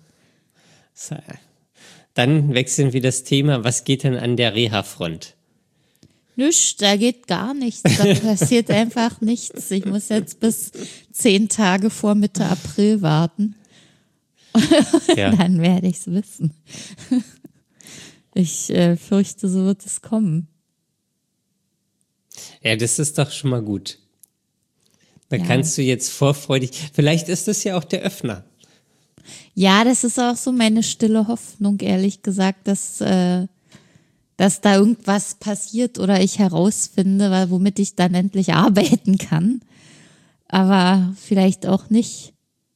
Dann wechseln wir das Thema. Was geht denn an der Reha-Front?
Nichts, da geht gar nichts. Da passiert einfach nichts. Ich muss jetzt bis zehn Tage vor Mitte April warten.
Ja.
Dann werde ich es wissen. Ich äh, fürchte, so wird es kommen.
Ja, das ist doch schon mal gut. Da
Ja.
kannst du jetzt vorfreudig, vielleicht ist das ja auch der Öffner.
Ja, das ist auch so meine stille Hoffnung, ehrlich gesagt, dass, äh, dass da irgendwas passiert oder ich herausfinde, weil, womit ich dann endlich arbeiten kann. Aber vielleicht auch nicht.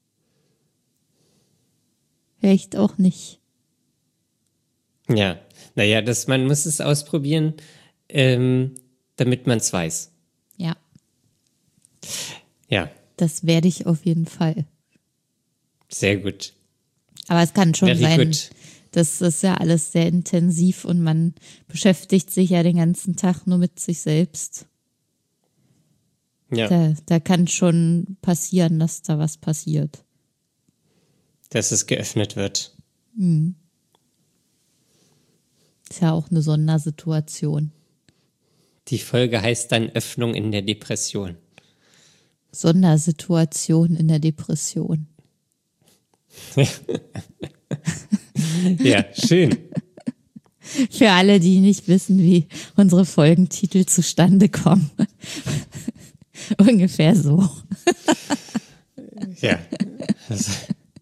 Vielleicht auch nicht.
Ja, naja, das, man muss es ausprobieren, ähm, damit man es weiß.
Ja,
Ja,
das werde ich auf jeden Fall.
sehr gut.
Aber es kann schon
Very
sein,
good.
Das ist ja alles sehr intensiv und man beschäftigt sich ja den ganzen Tag nur mit sich selbst.
Ja,
Da, da kann schon passieren, dass da was passiert.
dass es geöffnet wird.
Ist ja auch eine Sondersituation.
Die Folge heißt dann Öffnung in der Depression.
Sondersituation in der Depression.
Ja, schön.
Für alle, die nicht wissen, wie unsere Folgentitel zustande kommen. Ungefähr so.
Ja. Also.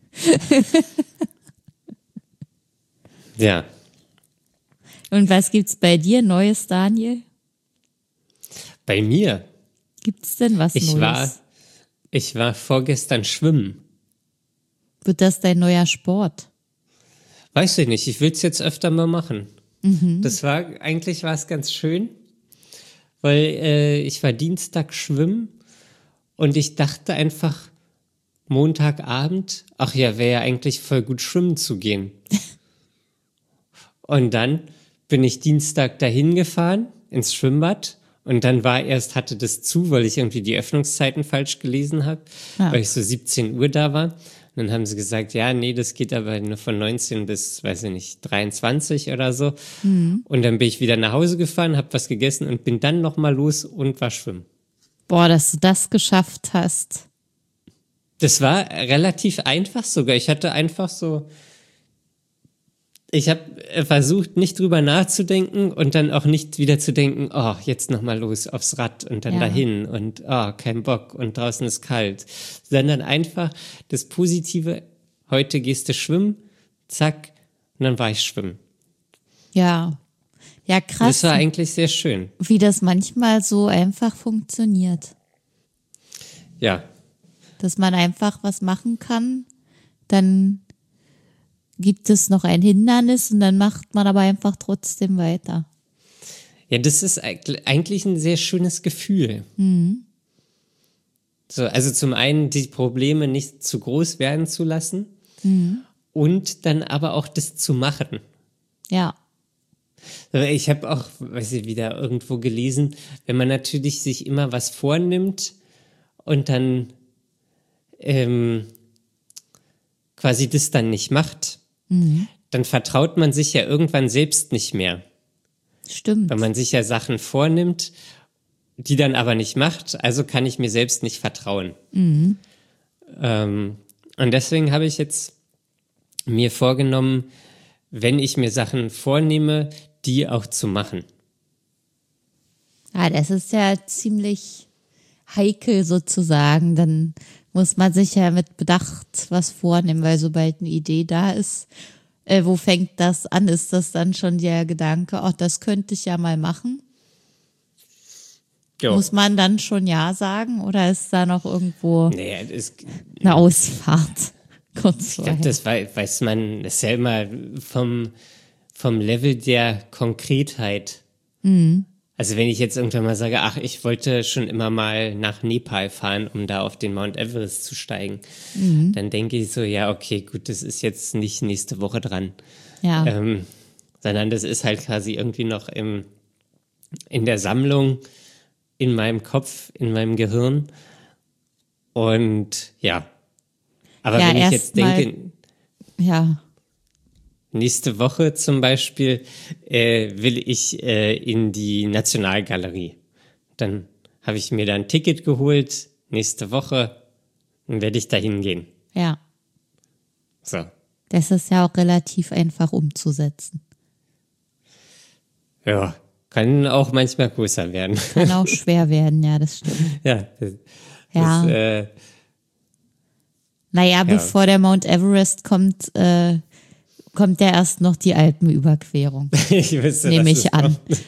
Ja.
Und was gibt's bei dir Neues, Daniel?
Bei mir.
Gibt's denn was
Ich
Neues?
war, ich war vorgestern schwimmen.
Wird das dein neuer Sport?
Weiß ich nicht, ich will es jetzt öfter mal machen. Das war, eigentlich war es ganz schön, weil äh, ich war Dienstag schwimmen und ich dachte einfach Montagabend, ach ja, wäre ja eigentlich voll gut schwimmen zu gehen. Und dann bin ich Dienstag dahin gefahren ins Schwimmbad und dann war erst, hatte das zu, weil ich irgendwie die Öffnungszeiten falsch gelesen habe,
Ja.
weil ich so siebzehn Uhr da war. Und dann haben sie gesagt, ja, nee, das geht aber nur von neunzehn bis, weiß ich nicht, dreiundzwanzig oder so. Und dann bin ich wieder nach Hause gefahren, habe was gegessen und bin dann nochmal los und war schwimmen.
Boah, dass du das geschafft hast.
Das war relativ einfach sogar. Ich hatte einfach so, ich habe versucht, nicht drüber nachzudenken und dann auch nicht wieder zu denken, oh, jetzt nochmal los aufs Rad und dann
Ja.
dahin und oh, kein Bock und draußen ist kalt. Sondern einfach das Positive, heute gehst du schwimmen, zack, und dann war ich schwimmen.
Ja. Ja, krass,
Das war eigentlich sehr schön.
wie das manchmal so einfach funktioniert.
Ja,
Dass man einfach was machen kann, dann gibt es noch ein Hindernis und dann macht man aber einfach trotzdem weiter.
ja, das ist eig- eigentlich ein sehr schönes Gefühl. So, also zum einen die Probleme nicht zu groß werden zu lassen und dann aber auch das zu machen.
Ja,
Aber ich habe auch, weiß ich, wieder irgendwo gelesen, wenn man natürlich sich immer was vornimmt und dann ähm, quasi das dann nicht macht, dann vertraut man sich ja irgendwann selbst nicht mehr.
stimmt.
Weil man sich ja Sachen vornimmt, die dann aber nicht macht, also kann ich mir selbst nicht vertrauen. Ähm, und deswegen habe ich jetzt mir vorgenommen, wenn ich mir Sachen vornehme, die auch zu machen.
Ja, das ist ja ziemlich heikel sozusagen. Dann muss man sich ja mit Bedacht was vornehmen, weil sobald eine Idee da ist, äh, wo fängt das an? Ist das dann schon der Gedanke, ach, das könnte ich ja mal machen?
Jo.
Muss man dann schon ja sagen oder ist da noch irgendwo
Naja, das,
eine Ausfahrt? Kurz
ich glaube,
vorher.
das wei- weiß man, das ist ja immer vom, vom Level der Konkretheit. Also wenn ich jetzt irgendwann mal sage, ach, ich wollte schon immer mal nach Nepal fahren, um da auf den Mount Everest zu steigen, dann denke ich so, ja, okay, gut, das ist jetzt nicht nächste Woche dran.
Ja,
Ähm, sondern das ist halt quasi irgendwie noch im, in der Sammlung, in meinem Kopf, in meinem Gehirn. Und ja, aber
Ja,
wenn ich
erst
jetzt
mal-
denke,
ja,
nächste Woche zum Beispiel äh, will ich äh, in die Nationalgalerie. Dann habe ich mir da ein Ticket geholt, nächste Woche, dann werde ich da hingehen.
ja.
So.
Das ist ja auch relativ einfach umzusetzen.
Ja, kann auch manchmal größer werden.
Kann auch schwer werden, ja, das stimmt.
ja, das,
Ja.
das, äh,
Naja, bevor der Mount Everest kommt, äh, kommt ja erst noch die Alpenüberquerung,
ich wüsste,
nehme
dass
ich
es
an.
kommt.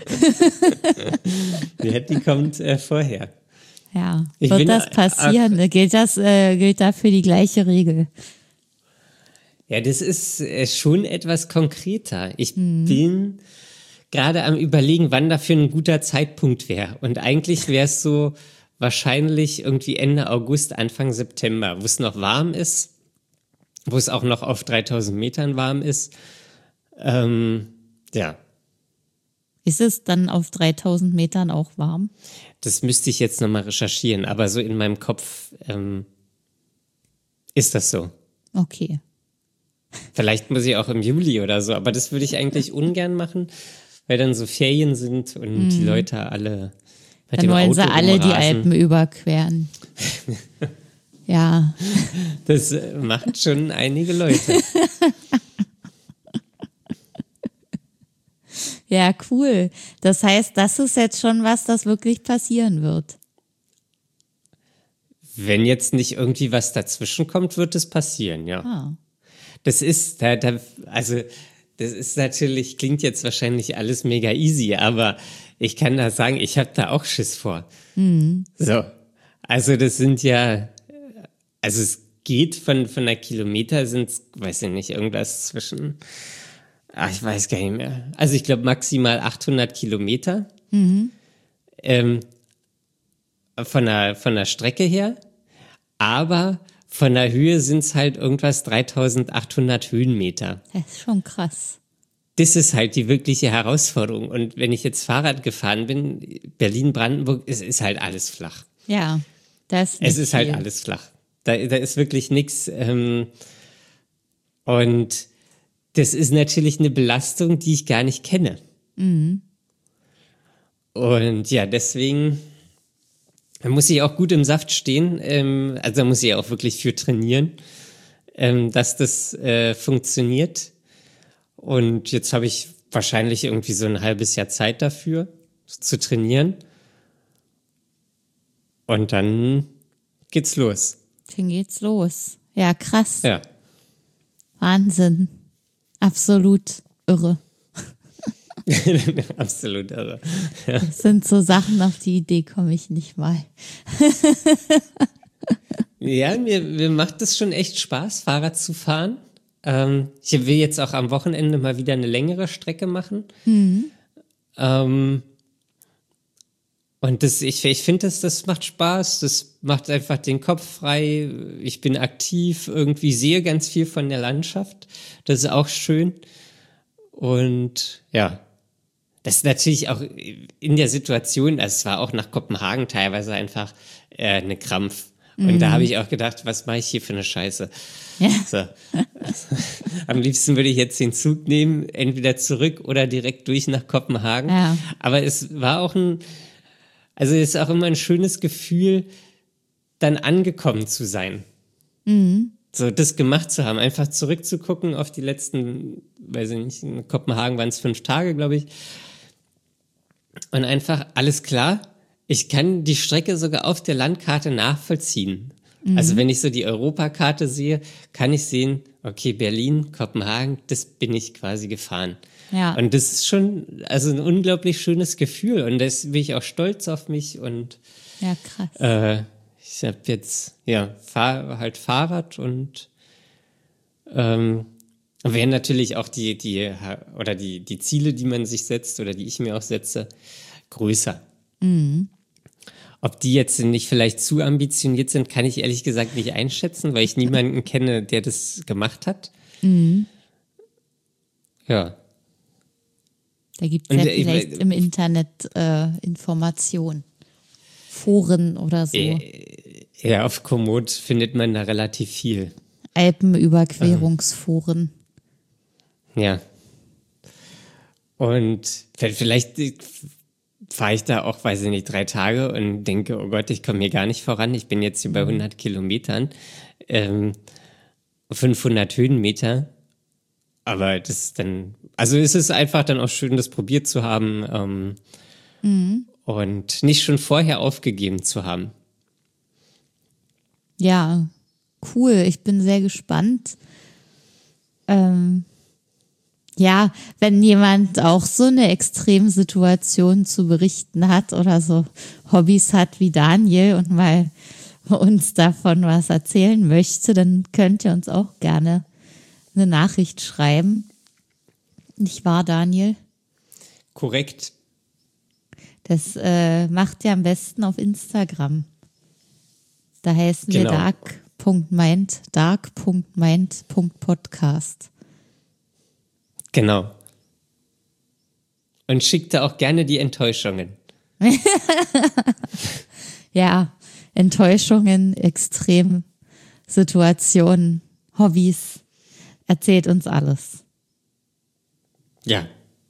Ja, die kommt äh, vorher.
Ja,
Ich
wird
bin,
das
äh,
passieren? Gilt das, äh, gilt dafür die gleiche Regel?
Ja, das ist äh, schon etwas konkreter. Ich bin gerade am Überlegen, wann dafür ein guter Zeitpunkt wäre. Und eigentlich wäre es so wahrscheinlich irgendwie Ende August, Anfang September, wo es noch warm ist, wo es auch noch auf dreitausend Metern warm ist. Ähm, ja.
Ist es dann auf dreitausend Metern auch warm?
Das müsste ich jetzt nochmal recherchieren, aber so in meinem Kopf ähm, ist das so.
Okay.
Vielleicht muss ich auch im Juli oder so, aber das würde ich eigentlich ungern machen, weil dann so Ferien sind und mm. die Leute alle mit
dann
dem
wollen
Auto
sie alle
rumrasen.
die Alpen überqueren. Ja.
Das macht schon einige Leute.
Ja, cool. Das heißt, das ist jetzt schon was, das wirklich passieren wird.
Wenn jetzt nicht irgendwie was dazwischen kommt, wird es passieren, ja.
Ah.
Das ist, da, da, also, das ist natürlich, klingt jetzt wahrscheinlich alles mega easy, aber ich kann da sagen, ich habe da auch Schiss vor.
Mhm.
So, also das sind ja, also es geht von, von einer Kilometer sind es, weiß ich nicht, irgendwas zwischen, ach, ich weiß gar nicht mehr. Also ich glaube maximal achthundert Kilometer.
Mhm.
Ähm, von der, von der Strecke her. Aber von der Höhe sind es halt irgendwas dreitausendachthundert Höhenmeter.
Das ist schon krass.
Das ist halt die wirkliche Herausforderung. Und wenn ich jetzt Fahrrad gefahren bin, Berlin-Brandenburg, es ist halt alles flach.
Ja, das ist
Es ist halt
viel.
alles flach. Da, da ist wirklich nichts. Ähm, und das ist natürlich eine Belastung, die ich gar nicht kenne.
Mhm.
Und ja, deswegen muss ich auch gut im Saft stehen. Ähm, also da muss ich auch wirklich für trainieren, ähm, dass das äh, funktioniert. Und jetzt habe ich wahrscheinlich irgendwie so ein halbes Jahr Zeit dafür, zu trainieren. Und dann geht's los.
Dann geht's los. Ja, krass.
Ja.
Wahnsinn. Absolut irre.
Absolut irre. Ja.
Das sind so Sachen, auf die Idee komme ich nicht mal.
Ja, mir, mir macht es schon echt Spaß, Fahrrad zu fahren. Ähm, ich will jetzt auch am Wochenende mal wieder eine längere Strecke machen.
Mhm.
Ähm, und das, ich, ich finde, das, das macht Spaß. Das macht einfach den Kopf frei. Ich bin aktiv, irgendwie sehe ganz viel von der Landschaft. Das ist auch schön. Und ja, das ist natürlich auch in der Situation, also es war auch nach Kopenhagen teilweise einfach äh, eine Krampf. Und mhm. da habe ich auch gedacht, was mache ich hier für eine Scheiße?
Ja.
So. Am liebsten würde ich jetzt den Zug nehmen, entweder zurück oder direkt durch nach Kopenhagen.
Ja.
Aber es war auch ein, also es ist auch immer ein schönes Gefühl, dann angekommen zu sein.
Mhm.
So, das gemacht zu haben, einfach zurückzugucken auf die letzten, weiß ich nicht, in Kopenhagen waren es fünf Tage, glaube ich. Und einfach, alles klar, ich kann die Strecke sogar auf der Landkarte nachvollziehen. Mhm. Also wenn ich so die Europakarte sehe, kann ich sehen, okay, Berlin, Kopenhagen, das bin ich quasi gefahren.
Ja.
Und das ist schon, also ein unglaublich schönes Gefühl. Und das bin ich auch stolz auf mich und
ja, krass.
Äh, ich habe jetzt, ja, fahr halt Fahrrad und ähm, wären natürlich auch die, die, oder die, die Ziele, die man sich setzt oder die ich mir auch setze, größer.
Mhm.
Ob die jetzt nicht vielleicht zu ambitioniert sind, kann ich ehrlich gesagt nicht einschätzen, weil ich niemanden kenne, der das gemacht hat.
Mhm.
Ja.
Da gibt es ja vielleicht im Internet äh, Informationen, Foren oder so.
Ja, auf Komoot findet man da relativ viel.
Alpenüberquerungsforen.
Ja. Und vielleicht fahre ich da auch, weiß ich nicht, drei Tage und denke, oh Gott, ich komme hier gar nicht voran. Ich bin jetzt hier bei hundert Kilometern, ähm, fünfhundert Höhenmeter. Aber das ist dann, also es ist einfach dann auch schön, das probiert zu haben ähm, mhm. und nicht schon vorher aufgegeben zu haben.
Ja, cool. Ich bin sehr gespannt. Ähm, ja, wenn jemand auch so eine Extremsituation zu berichten hat oder so Hobbys hat wie Daniel und mal uns davon was erzählen möchte, dann könnt ihr uns auch gerne eine Nachricht schreiben. Nicht wahr, Daniel?
Korrekt.
Das äh, macht ihr am besten auf Instagram. Da heißen
genau.
wir dark Punkt mind, dark Punkt mind Punkt podcast.
Genau. Und schickte auch gerne die Enttäuschungen.
Ja, Enttäuschungen, Extremsituationen, Hobbys. Erzählt uns alles.
Ja.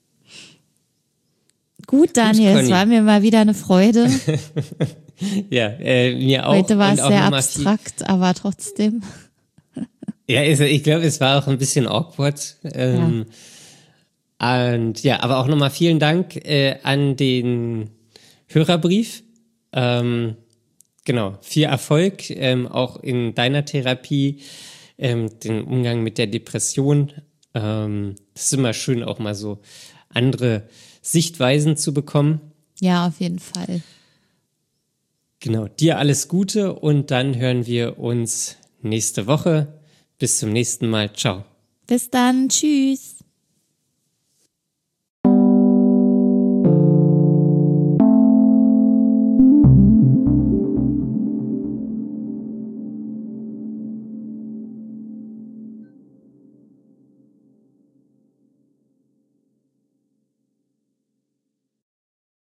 Gut, Daniel,
Gut,
es war mir mal wieder eine Freude.
Ja, äh, mir auch.
Heute war es
Und auch
sehr
nochmal
abstrakt, viel, aber trotzdem.
Ja, also ich glaube, es war auch ein bisschen awkward. Ähm, ja. Und ja, aber auch nochmal vielen Dank äh, an den Hörerbrief. Ähm, genau, viel Erfolg ähm, auch in deiner Therapie, ähm, den Umgang mit der Depression. Ähm, das ist immer schön, auch mal so andere Sichtweisen zu bekommen.
Ja, auf jeden Fall.
Genau, dir alles Gute und dann hören wir uns nächste Woche. Bis zum nächsten Mal. Ciao.
Bis dann. Tschüss.